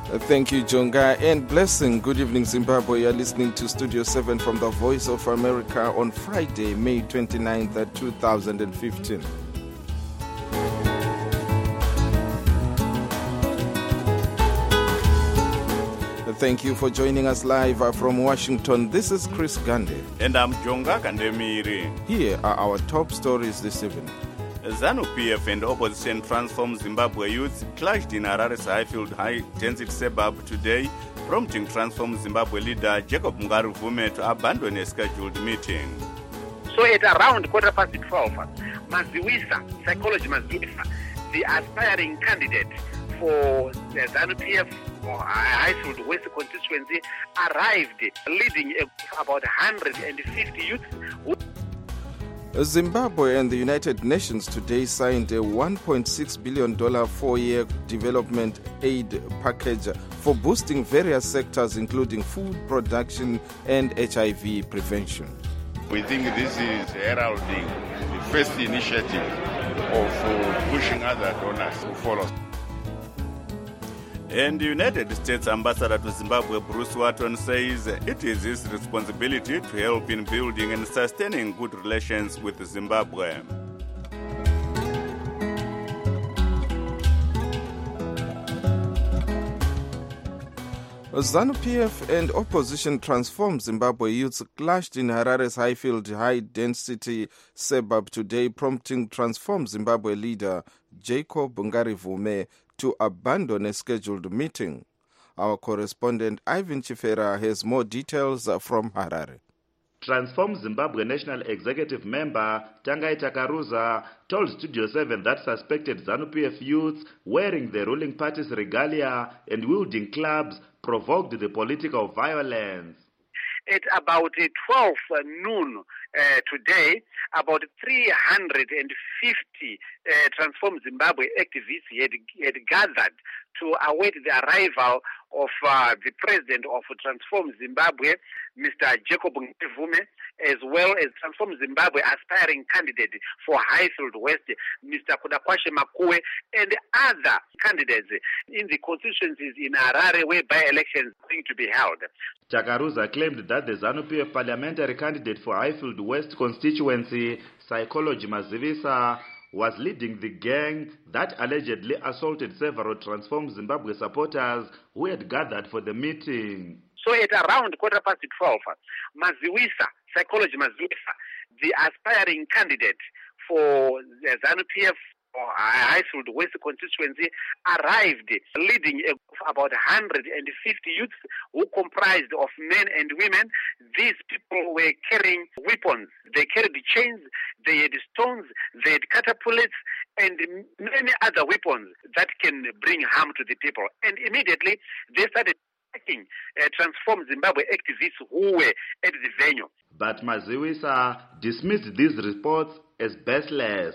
Thank you, Jonga, and blessing. Good evening, Zimbabwe. You're listening to Studio 7 from the Voice of America on Friday, May 29th, 2015. Thank you for joining us live from Washington. This is Chris Gande. And I'm Jonga Kandemiri. Here are our top stories this evening. ZANU-PF and opposition Transform Zimbabwe youths clashed in Harare's Highfield high-density suburb today, prompting Transform Zimbabwe leader Jacob Mungari-Vume to abandon a scheduled meeting. So at around 12:15, Maziwisa, Psychology Maziwisa, the aspiring candidate for the ZANU-PF or Highfield West constituency, arrived, leading about 150 youths. Zimbabwe and the United Nations today signed a $1.6 billion 4-year development aid package for boosting various sectors including food production and HIV prevention. We think this is heralding the first initiative of pushing other donors to follow. And the United States Ambassador to Zimbabwe, Bruce Watton, says it is his responsibility to help in building and sustaining good relations with Zimbabwe. ZANU-PF and opposition Transform Zimbabwe youths clashed in Harare's Highfield high-density suburb today, prompting Transform Zimbabwe leader Jacob Mungari-Vume to abandon a scheduled meeting. Our correspondent Ivan Chifera has more details from Harare. Transform Zimbabwe National Executive Member Tangai Takaruza told Studio 7 that suspected ZANU-PF youths wearing the ruling party's regalia and wielding clubs provoked the political violence. At about 12 noon today, about 350 Transform Zimbabwe activists had gathered to await the arrival of the president of Transform Zimbabwe, Mr. Jacob Mungari-Vume, as well as Transform Zimbabwe aspiring candidate for Highfield West, Mr. Kudakwashe Makue, and other candidates in the constituencies in Harare where by-elections are going to be held. Takaruza claimed that the ZANU-PF parliamentary candidate for Highfield West constituency, Psychology Maziwisa, was leading the gang that allegedly assaulted several Transform Zimbabwe supporters who had gathered for the meeting. So at around 12:15, Maziwisa, Psychology Maziwisa, the aspiring candidate for the ZANU-PF or Highfield West constituency, arrived, leading about 150 youths who comprised of men and women. These people were carrying weapons. They carried chains, they had stones, they had catapults, and many other weapons that can bring harm to the people. And immediately they started attacking Transform Zimbabwe activists who were at the venue. But Maziwisa dismissed these reports as baseless.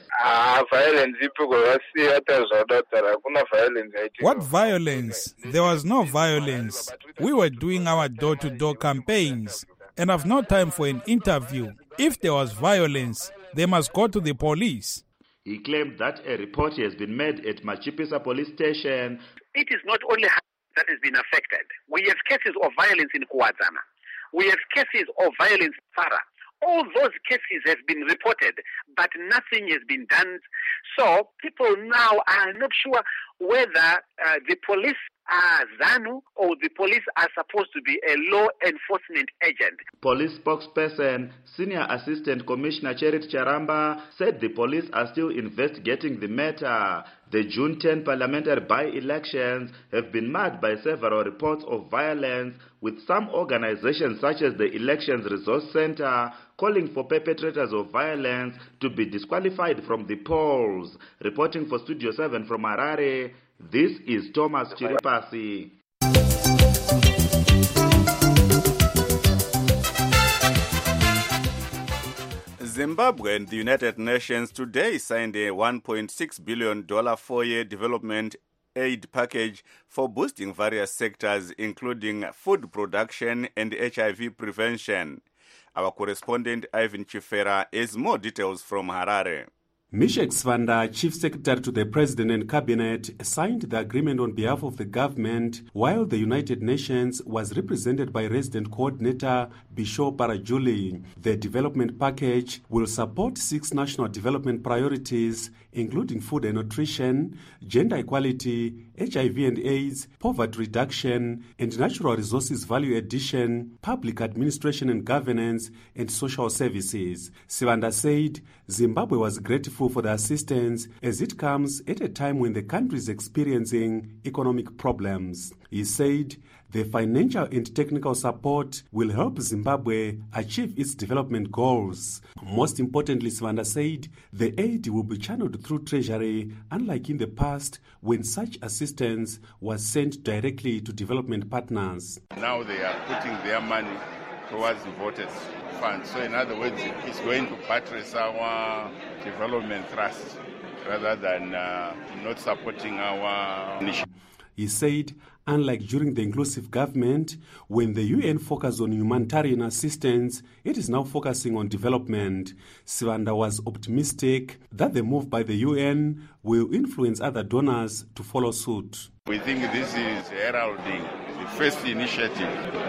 What violence? There was no violence. We were doing our door-to-door campaigns, and I've no time for an interview. If there was violence, they must go to the police. He claimed that a report has been made at Machipisa police station. It is not only that has been affected. We have cases of violence in Kuwadzana. We have cases of violence in Fara. All those cases have been reported, but nothing has been done. So people now are not sure whether the police are ZANU or the police are supposed to be a law enforcement agent. Police spokesperson, Senior Assistant Commissioner Cherit Charamba, said the police are still investigating the matter. The June 10 parliamentary by-elections have been marked by several reports of violence, with some organizations such as the Elections Resource Center calling for perpetrators of violence to be disqualified from the polls. Reporting for Studio 7 from Harare, this is Thomas Chiripasi. Zimbabwe and the United Nations today signed a $1.6 billion 4-year development aid package for boosting various sectors, including food production and HIV prevention. Our correspondent Ivan Chifera has more details from Harare. Mishek Svanda, Chief Secretary to the President and Cabinet, signed the agreement on behalf of the government, while the United Nations was represented by Resident Coordinator Bisho Parajuli. The development package will support 6 national development priorities, including food and nutrition, gender equality, HIV and AIDS, poverty reduction, and natural resources value addition, public administration and governance, and social services. Svanda said Zimbabwe was grateful for the assistance as it comes at a time when the country is experiencing economic problems. He said the financial and technical support will help Zimbabwe achieve its development goals. Most importantly, Svanda said the aid will be channeled through Treasury, unlike in the past when such assistance was sent directly to development partners. Now they are putting their money towards the voters' funds. So in other words, it's going to buttress our development trust rather than not supporting our initiative. He said, unlike during the inclusive government, when the UN focused on humanitarian assistance, it is now focusing on development. Svanda was optimistic that the move by the UN will influence other donors to follow suit. We think this is heralding the first initiative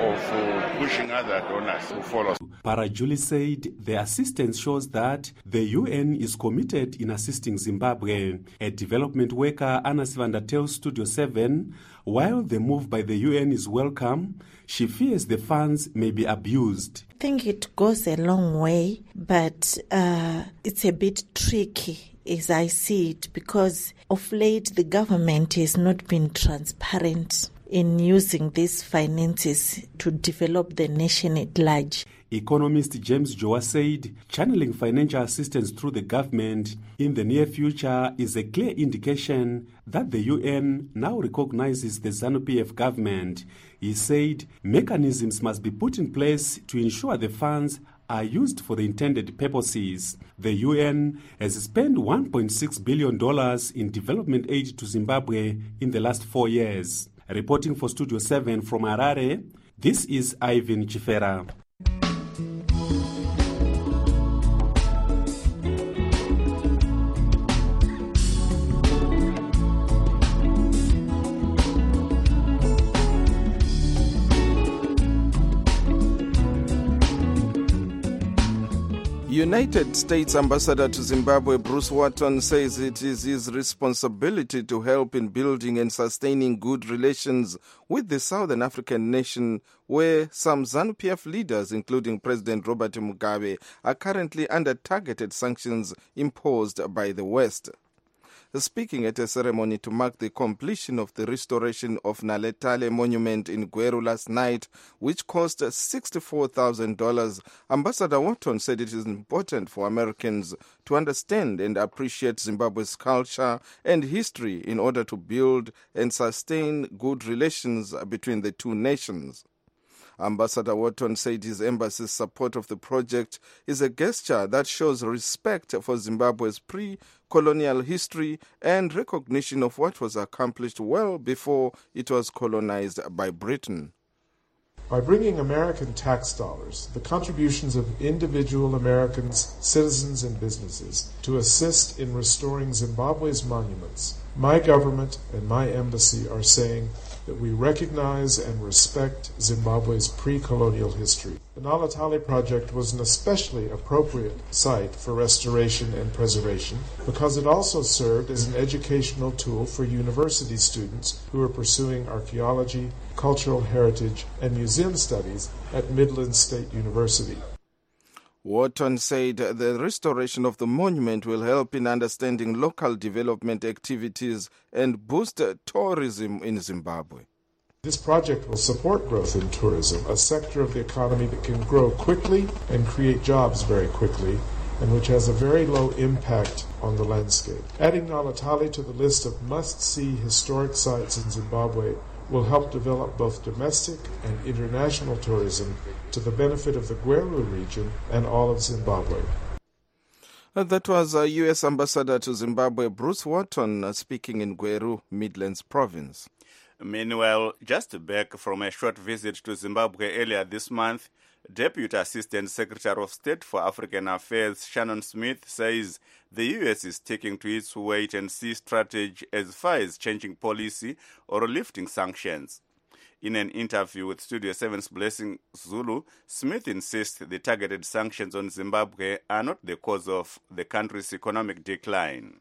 of pushing other donors to follow. Parajuli said the assistance shows that the UN is committed in assisting Zimbabwe. A development worker, Anna Svanda, tells Studio 7, while the move by the UN is welcome, she fears the funds may be abused. I think it goes a long way, but it's a bit tricky as I see it, because of late the government has not been transparent in using these finances to develop the nation at large. Economist James Joa said channeling financial assistance through the government in the near future is a clear indication that the UN now recognizes the ZANU-PF government. He said mechanisms must be put in place to ensure the funds are used for the intended purposes. The UN has spent $1.6 billion in development aid to Zimbabwe in the last 4 years. Reporting for Studio 7 from Harare, this is Ivan Chifera. United States Ambassador to Zimbabwe Bruce Watton says it is his responsibility to help in building and sustaining good relations with the Southern African nation, where some ZANU-PF leaders, including President Robert Mugabe, are currently under targeted sanctions imposed by the West. Speaking at a ceremony to mark the completion of the restoration of Naletale Monument in Gweru last night, which cost $64,000, Ambassador Watton said it is important for Americans to understand and appreciate Zimbabwe's culture and history in order to build and sustain good relations between the two nations. Ambassador Watton said his embassy's support of the project is a gesture that shows respect for Zimbabwe's pre-colonial history and recognition of what was accomplished well before it was colonized by Britain. By bringing American tax dollars, the contributions of individual Americans, citizens, and businesses to assist in restoring Zimbabwe's monuments, my government and my embassy are saying that we recognize and respect Zimbabwe's pre-colonial history. The Naletale project was an especially appropriate site for restoration and preservation because it also served as an educational tool for university students who are pursuing archaeology, cultural heritage, and museum studies at Midland State University. Watton said the restoration of the monument will help in understanding local development activities and boost tourism in Zimbabwe. This project will support growth in tourism, a sector of the economy that can grow quickly and create jobs very quickly, and which has a very low impact on the landscape. Adding Naletale to the list of must-see historic sites in Zimbabwe will help develop both domestic and international tourism to the benefit of the Gweru region and all of Zimbabwe. That was U.S. Ambassador to Zimbabwe Bruce Watton speaking in Gweru, Midlands Province. Meanwhile, just back from a short visit to Zimbabwe earlier this month, Deputy Assistant Secretary of State for African Affairs Shannon Smith says the U.S. is sticking to its wait-and-see strategy as far as changing policy or lifting sanctions. In an interview with Studio 7's Blessing Zulu, Smith insists the targeted sanctions on Zimbabwe are not the cause of the country's economic decline.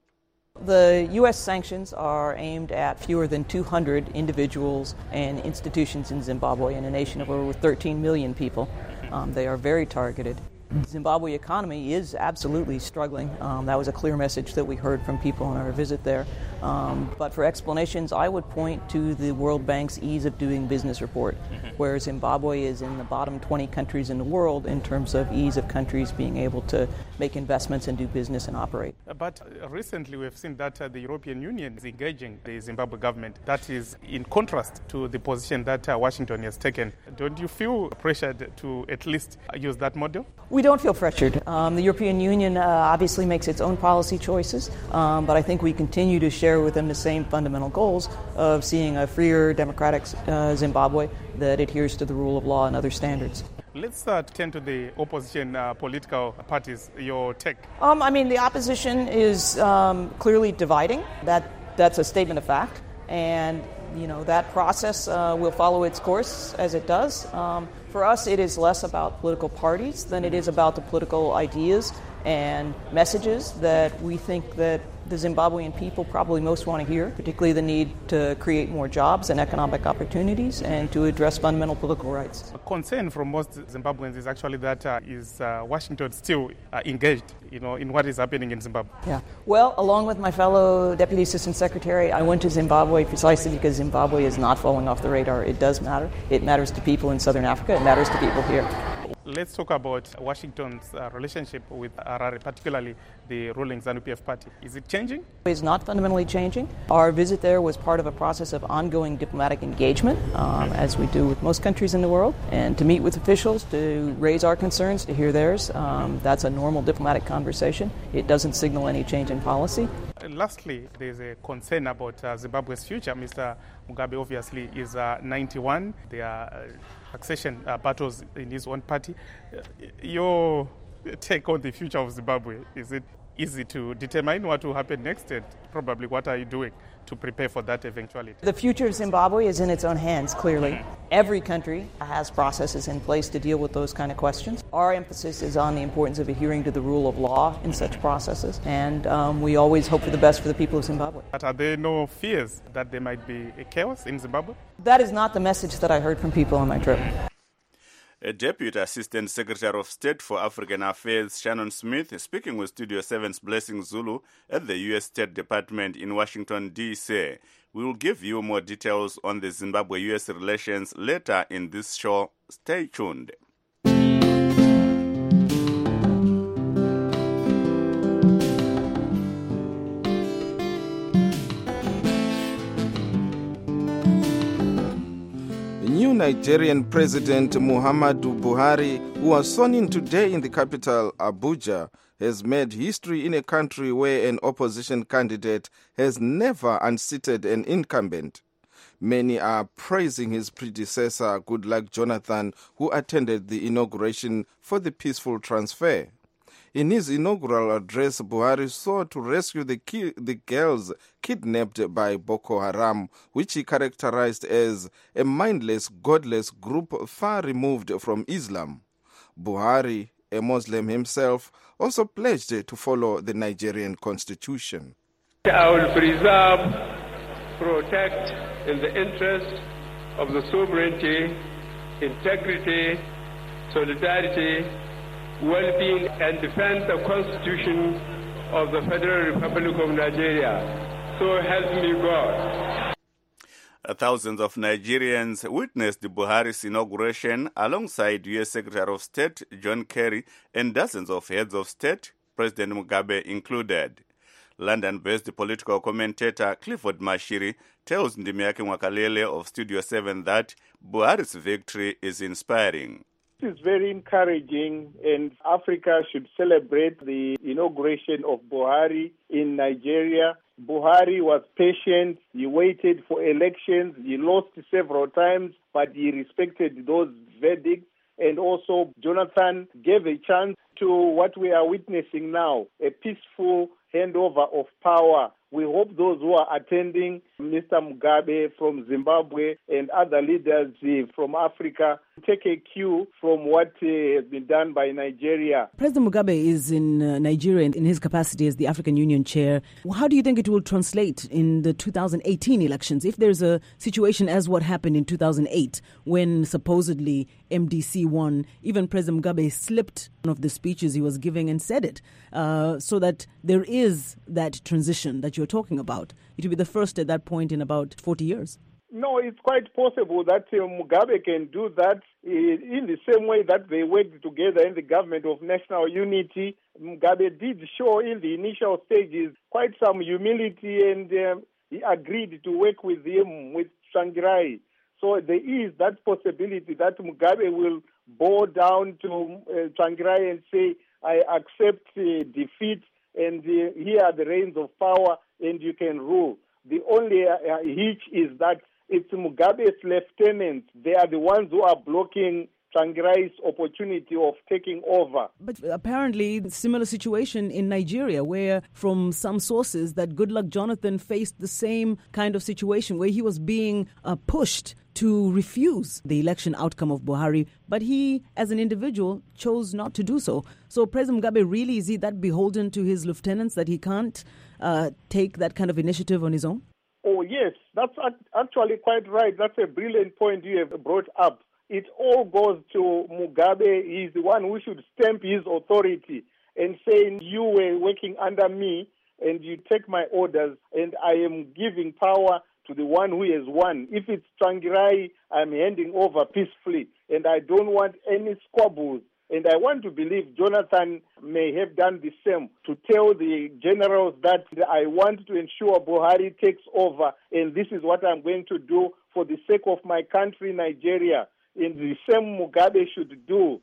The U.S. sanctions are aimed at fewer than 200 individuals and institutions in Zimbabwe, in a nation of over 13 million people. They are very targeted. The Zimbabwe economy is absolutely struggling. That was a clear message that we heard from people on our visit there. But for explanations, I would point to the World Bank's Ease of Doing Business report, where Zimbabwe is in the bottom 20 countries in the world in terms of ease of countries being able to make investments and do business and operate. But recently we've seen that the European Union is engaging the Zimbabwe government. That is in contrast to the position that Washington has taken. Don't you feel pressured to at least use that model? We don't feel pressured. The European Union obviously makes its own policy choices, but I think we continue to share with them the same fundamental goals of seeing a freer, democratic Zimbabwe that adheres to the rule of law and other standards. Let's turn to the opposition political parties, your take. The opposition is clearly dividing. That's a statement of fact. And, that process will follow its course as it does. For us, it is less about political parties than it is about the political ideas and messages that we think that the Zimbabwean people probably most want to hear, particularly the need to create more jobs and economic opportunities and to address fundamental political rights. A concern from most Zimbabweans is actually that is Washington still engaged, in what is happening in Zimbabwe? Yeah. Well, along with my fellow Deputy Assistant Secretary, I went to Zimbabwe precisely because Zimbabwe is not falling off the radar. It does matter. It matters to people in Southern Africa. It matters to people here. Let's talk about Washington's relationship with Harare, particularly the ruling ZANU-PF party. Is it changing? It's not fundamentally changing. Our visit there was part of a process of ongoing diplomatic engagement, as we do with most countries in the world, and to meet with officials, to raise our concerns, to hear theirs. That's a normal diplomatic conversation. It doesn't signal any change in policy. Lastly, there's a concern about Zimbabwe's future. Mr. Mugabe obviously is 91. There are succession battles in his own party. Your take on the future of Zimbabwe, is it easy to determine what will happen next, and probably what are you doing to prepare for that eventuality? The future of Zimbabwe is in its own hands, clearly. Every country has processes in place to deal with those kind of questions. Our emphasis is on the importance of adhering to the rule of law in such processes, and we always hope for the best for the people of Zimbabwe. But are there no fears that there might be a chaos in Zimbabwe? That is not the message that I heard from people on my trip. A Deputy Assistant Secretary of State for African Affairs, Shannon Smith, speaking with Studio 7's Blessing Zulu at the U.S. State Department in Washington, D.C. We will give you more details on the Zimbabwe-U.S. relations later in this show. Stay tuned. New Nigerian President Muhammadu Buhari, who was sworn in today in the capital, Abuja, has made history in a country where an opposition candidate has never unseated an incumbent. Many are praising his predecessor, Goodluck Jonathan, who attended the inauguration for the peaceful transfer. In his inaugural address, Buhari sought to rescue the girls kidnapped by Boko Haram, which he characterized as a mindless, godless group far removed from Islam. Buhari, a Muslim himself, also pledged to follow the Nigerian constitution. I will preserve, protect, in the interest of the sovereignty, integrity, solidarity, well-being, and defend the Constitution of the Federal Republic of Nigeria. So help me God. Thousands of Nigerians witnessed Buhari's inauguration alongside U.S. Secretary of State John Kerry and dozens of heads of state, President Mugabe included. London-based political commentator Clifford Mashiri tells Ndimiaki Mwakalele of Studio 7 that Buhari's victory is inspiring. This is very encouraging, and Africa should celebrate the inauguration of Buhari in Nigeria. Buhari was patient. He waited for elections. He lost several times, but he respected those verdicts. and also Jonathan gave a chance to what we are witnessing now, a peaceful handover of power. We hope those who are attending, Mr. Mugabe from Zimbabwe and other leaders from Africa, take a cue from what has been done by Nigeria. President Mugabe is in Nigeria in his capacity as the African Union chair. How do you think it will translate in the 2018 elections if there's a situation as what happened in 2008 when supposedly MDC won? Even President Mugabe slipped one of the speeches he was giving and said it, so that there is that transition that you're talking about. It will be the first at that point in about 40 years. No, it's quite possible that Mugabe can do that in the same way that they worked together in the government of national unity. Mugabe did show in the initial stages quite some humility, and he agreed to work with him, with Tsvangirai. So there is that possibility that Mugabe will bow down to Tsvangirai and say, I accept defeat, and here are the reins of power, and you can rule. The only hitch is that it's Mugabe's lieutenants. They are the ones who are blocking Tsvangirai's opportunity of taking over. But apparently, similar situation in Nigeria, where from some sources that Goodluck Jonathan faced the same kind of situation where he was being pushed to refuse the election outcome of Buhari, but he, as an individual, chose not to do so. So President Mugabe, really, is he that beholden to his lieutenants that he can't take that kind of initiative on his own? Oh, yes, that's actually quite right. That's a brilliant point you have brought up. It all goes to Mugabe. He's the one who should stamp his authority and saying, you were working under me and you take my orders and I am giving power to the one who has won. If it's Tsvangirai, I'm handing over peacefully, and I don't want any squabbles. And I want to believe Jonathan may have done the same, to tell the generals that I want to ensure Buhari takes over, and this is what I'm going to do for the sake of my country, Nigeria. And the same Mugabe should do.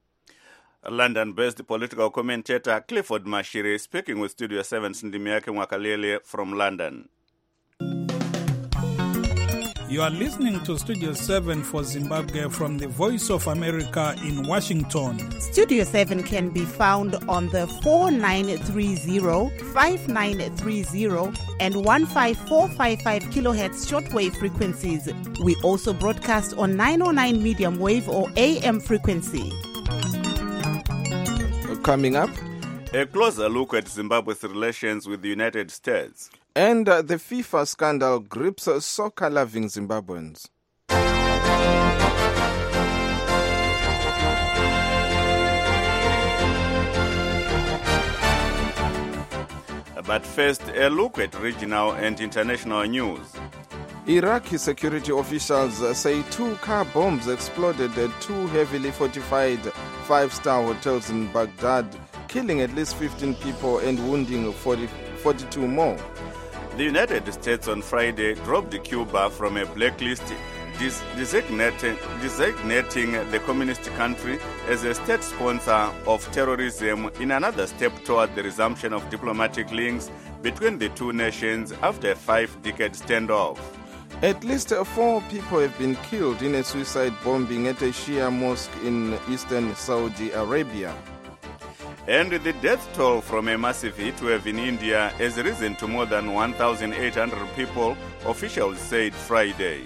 London-based political commentator Clifford Mashiri speaking with Studio 7 Sindimiake Mwakalele from London. You are listening to Studio 7 for Zimbabwe from the Voice of America in Washington. Studio 7 can be found on the 4930, 5930 and 15455 kilohertz shortwave frequencies. We also broadcast on 909 medium wave or AM frequency. Coming up, a closer look at Zimbabwe's relations with the United States. And the FIFA scandal grips soccer-loving Zimbabweans. But first, a look at regional and international news. Iraqi security officials say 2 car bombs exploded at 2 heavily fortified 5-star hotels in Baghdad, killing at least 15 people and wounding 42 more. The United States on Friday dropped Cuba from a blacklist, designating the communist country as a state sponsor of terrorism in another step toward the resumption of diplomatic links between the two nations after a 5-decade standoff. At least 4 people have been killed in a suicide bombing at a Shia mosque in eastern Saudi Arabia. And the death toll from a massive heatwave in India has risen to more than 1,800 people, officials said Friday.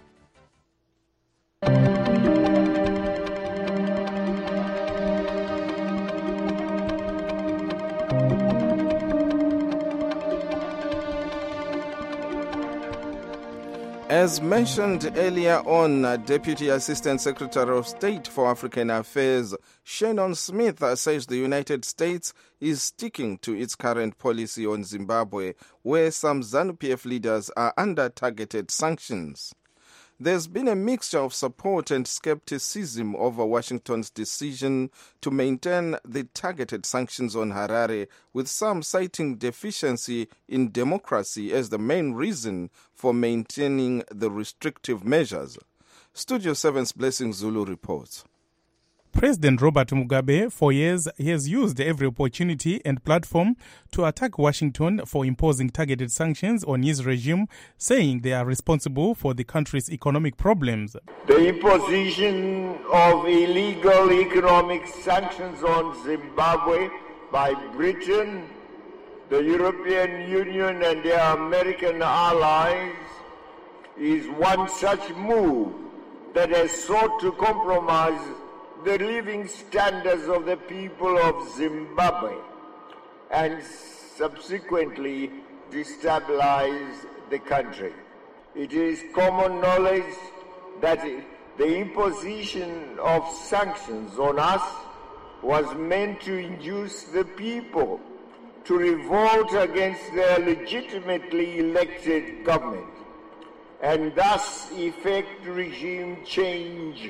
As mentioned earlier on, Deputy Assistant Secretary of State for African Affairs Shannon Smith says the United States is sticking to its current policy on Zimbabwe, where some ZANU-PF leaders are under targeted sanctions. There's been a mixture of support and skepticism over Washington's decision to maintain the targeted sanctions on Harare, with some citing deficiency in democracy as the main reason for maintaining the restrictive measures. Studio 7's Blessing Zulu reports. President Robert Mugabe, for years, he has used every opportunity and platform to attack Washington for imposing targeted sanctions on his regime, saying they are responsible for the country's economic problems. The imposition of illegal economic sanctions on Zimbabwe by Britain, the European Union and their American allies is one such move that has sought to compromise the living standards of the people of Zimbabwe and subsequently destabilize the country. It is common knowledge that the imposition of sanctions on us was meant to induce the people to revolt against their legitimately elected government and thus effect regime change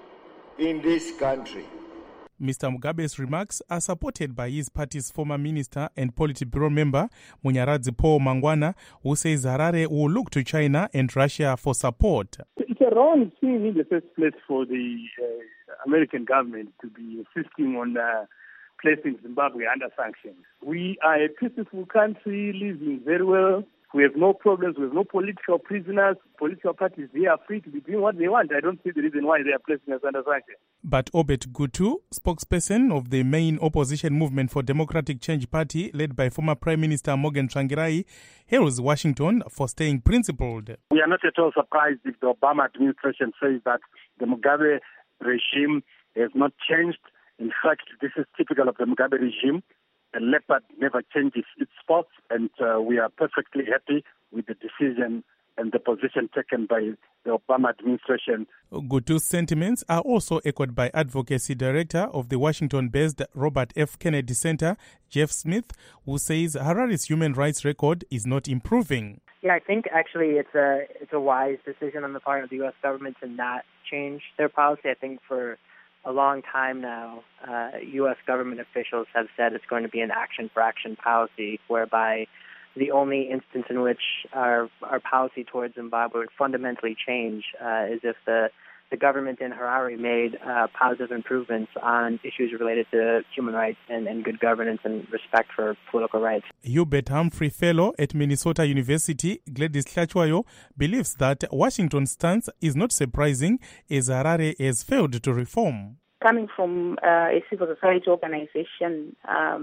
in this country. Mr. Mugabe's remarks are supported by his party's former minister and Politburo member, Munyaradzi Paul Mangwana, who says Harare will look to China and Russia for support. It's a wrong thing in the first place for the American government to be insisting on placing Zimbabwe under sanctions. We are a peaceful country, living very well. We have no problems. We have no political prisoners. Political parties, they are free to be doing what they want. I don't see the reason why they are placing us under sanctions. But Obet Gutu, spokesperson of the main opposition movement for Democratic Change Party, led by former Prime Minister Morgan Tsvangirai, hails Washington for staying principled. We are not at all surprised if the Obama administration says that the Mugabe regime has not changed. In fact, this is typical of the Mugabe regime. The leopard never changes its spots, and we are perfectly happy with the decision and the position taken by the Obama administration. Gutu's sentiments are also echoed by Advocacy Director of the Washington-based Robert F. Kennedy Center, Jeff Smith, who says Harare's human rights record is not improving. Yeah, I think actually it's a wise decision on the part of the U.S. government to not change their policy. I think for a long time now, U.S. government officials have said it's going to be an action-for-action policy, whereby the only instance in which our policy towards Zimbabwe would fundamentally change is if the government in Harare made positive improvements on issues related to human rights and good governance and respect for political rights. Hubert Humphrey Fellow at Minnesota University, Gladys Tlachwayo, believes that Washington's stance is not surprising as Harare has failed to reform. Coming from a civil society organization,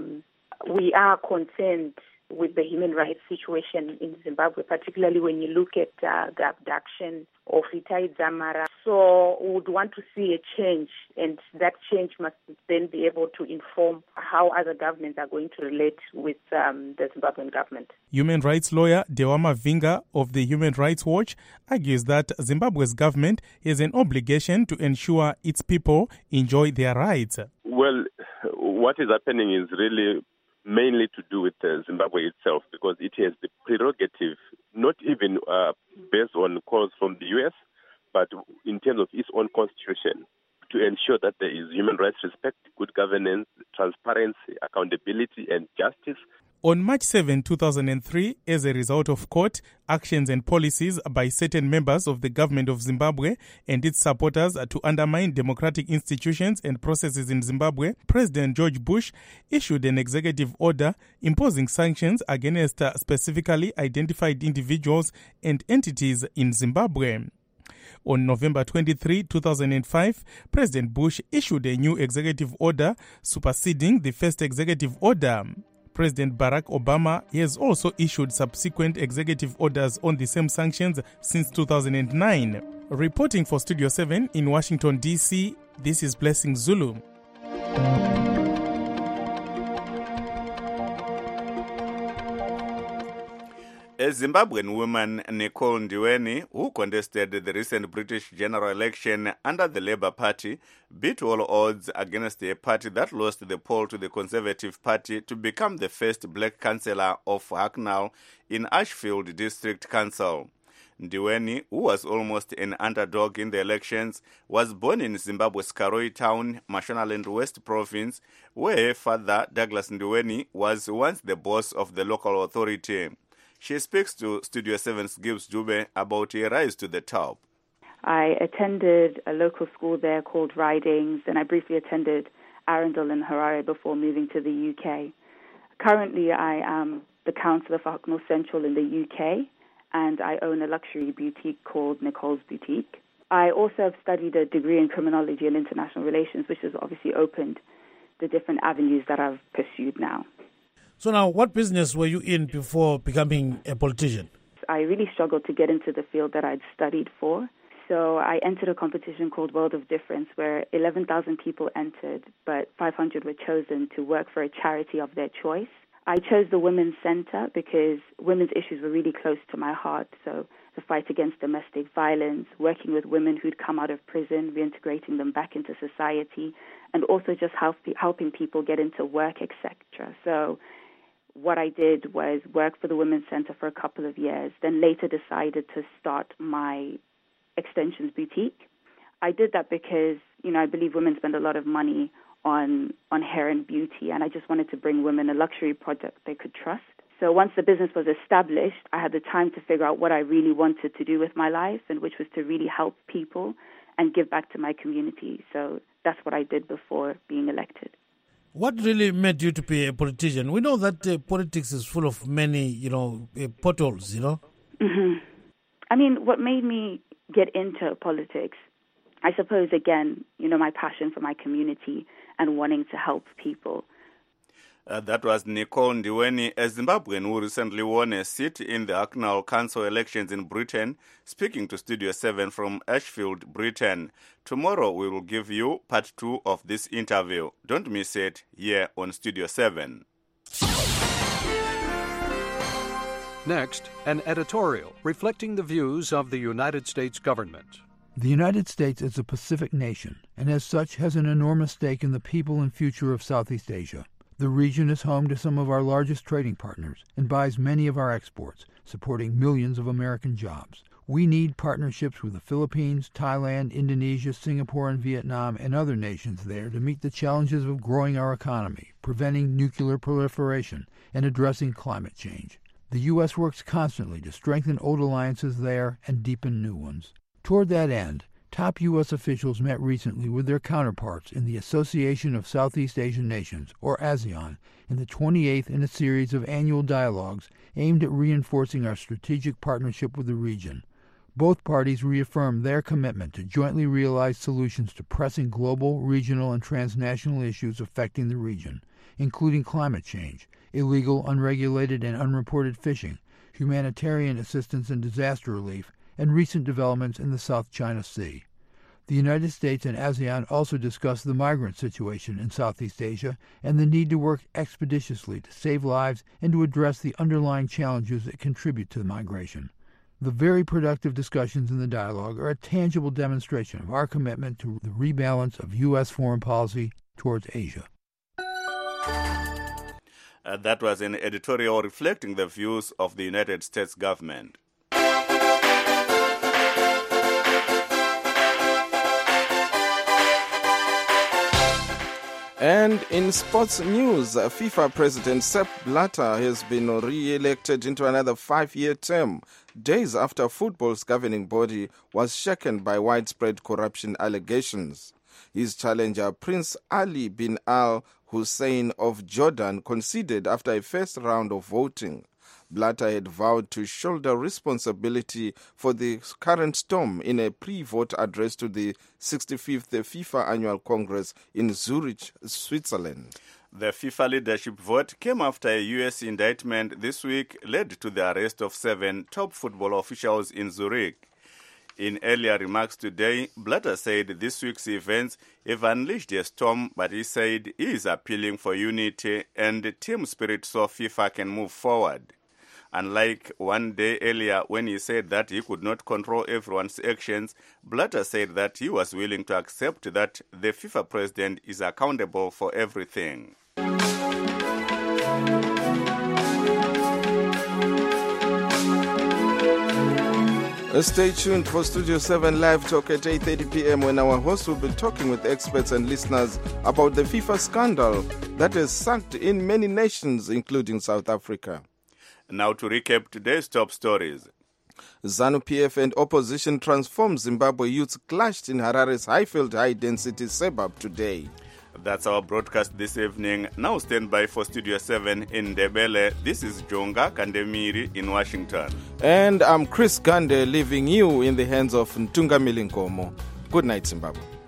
we are concerned with the human rights situation in Zimbabwe, particularly when you look at the abduction of Itai Dzamara. So we would want to see a change, and that change must then be able to inform how other governments are going to relate with the Zimbabwean government. Human rights lawyer Dewama Vinga of the Human Rights Watch argues that Zimbabwe's government has an obligation to ensure its people enjoy their rights. Well, what is happening is really mainly to do with Zimbabwe itself, because it has the prerogative, not even based on calls from the U.S., but in terms of its own constitution, to ensure that there is human rights respect, good governance, transparency, accountability, and justice. On March 7, 2003, as a result of court actions and policies by certain members of the government of Zimbabwe and its supporters to undermine democratic institutions and processes in Zimbabwe, President George Bush issued an executive order imposing sanctions against specifically identified individuals and entities in Zimbabwe. On November 23, 2005, President Bush issued a new executive order superseding the first executive order. President Barack Obama has also issued subsequent executive orders on the same sanctions since 2009. Reporting for Studio 7 in Washington, D.C., this is Blessing Zulu. A Zimbabwean woman, Nicole Ndiweni, who contested the recent British general election under the Labour Party, beat all odds against a party that lost the poll to the Conservative Party to become the first black councillor of Hacknell in Ashfield District Council. Ndiweni, who was almost an underdog in the elections, was born in Zimbabwe's Karoi town, Mashonaland West Province, where her father, Douglas Ndiweni, was once the boss of the local authority. She speaks to Studio 7's Gibbs Dube about her rise to the top. I attended a local school there called Ridings, and I briefly attended Arundel and Harare before moving to the UK. Currently, I am the counsellor for Hucknall Central in the UK, and I own a luxury boutique called Nicole's Boutique. I also have studied a degree in criminology and international relations, which has obviously opened the different avenues that I've pursued now. So now, what business were you in before becoming a politician? I really struggled to get into the field that I'd studied for. So I entered a competition called World of Difference, where 11,000 people entered, but 500 were chosen to work for a charity of their choice. I chose the Women's Center because women's issues were really close to my heart. So the fight against domestic violence, working with women who'd come out of prison, reintegrating them back into society, and also just helping people get into work, etc. So what I did was work for the Women's Center for a couple of years, then later decided to start my extensions boutique. I did that because, I believe women spend a lot of money on hair and beauty, and I just wanted to bring women a luxury product they could trust. So once the business was established, I had the time to figure out what I really wanted to do with my life, and which was to really help people and give back to my community. So that's what I did before being elected. What really made you to be a politician? We know that politics is full of many, potholes, Mm-hmm. I mean, what made me get into politics, I suppose, again, my passion for my community and wanting to help people. That was Nicole Ndiweni, a Zimbabwean who recently won a seat in the Hucknall Council elections in Britain, speaking to Studio 7 from Ashfield, Britain. Tomorrow we will give you part 2 of this interview. Don't miss it here on Studio 7. Next, an editorial reflecting the views of the United States government. The United States is a Pacific nation, and as such has an enormous stake in the people and future of Southeast Asia. The region is home to some of our largest trading partners and buys many of our exports, supporting millions of American jobs. We need partnerships with the Philippines, Thailand, Indonesia, Singapore, and Vietnam, and other nations there to meet the challenges of growing our economy, preventing nuclear proliferation, and addressing climate change. The U.S. works constantly to strengthen old alliances there and deepen new ones. Toward that end, top U.S. officials met recently with their counterparts in the Association of Southeast Asian Nations, or ASEAN, in the 28th in a series of annual dialogues aimed at reinforcing our strategic partnership with the region. Both parties reaffirmed their commitment to jointly realize solutions to pressing global, regional, and transnational issues affecting the region, including climate change, illegal, unregulated, and unreported fishing, humanitarian assistance and disaster relief, and recent developments in the South China Sea. The United States and ASEAN also discussed the migrant situation in Southeast Asia and the need to work expeditiously to save lives and to address the underlying challenges that contribute to the migration. The very productive discussions in the dialogue are a tangible demonstration of our commitment to the rebalance of U.S. foreign policy towards Asia. That was an editorial reflecting the views of the United States government. And in sports news, FIFA President Sepp Blatter has been re-elected into another 5-year term, days after football's governing body was shaken by widespread corruption allegations. His challenger, Prince Ali bin Al Hussein of Jordan, conceded after a first round of voting. Blatter had vowed to shoulder responsibility for the current storm in a pre-vote address to the 65th FIFA Annual Congress in Zurich, Switzerland. The FIFA leadership vote came after a U.S. indictment this week led to the arrest of 7 top football officials in Zurich. In earlier remarks today, Blatter said this week's events have unleashed a storm, but he said he is appealing for unity and team spirit so FIFA can move forward. Unlike one day earlier when he said that he could not control everyone's actions, Blatter said that he was willing to accept that the FIFA president is accountable for everything. Stay tuned for Studio 7 Live Talk at 8:30 p.m. when our host will be talking with experts and listeners about the FIFA scandal that has sucked in many nations, including South Africa. Now to recap today's top stories. ZANU-PF and opposition Transform Zimbabwe youths clashed in Harare's Highfield high-density suburb today. That's our broadcast this evening. Now stand by for Studio 7 in Ndebele. This is Jonga Kandemiri in Washington. And I'm Chris Gande, leaving you in the hands of Ntunga Milinkomo. Good night, Zimbabwe.